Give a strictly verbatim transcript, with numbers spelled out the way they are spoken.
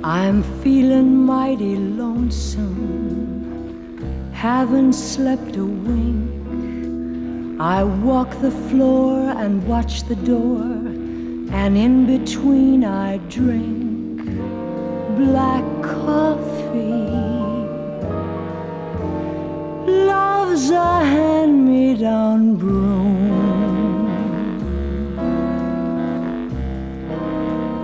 I'm feeling mighty lonesome, haven't slept a wink. I walk the floor and watch the door, and in between I drink black coffee. Love's a hand-me-down brew.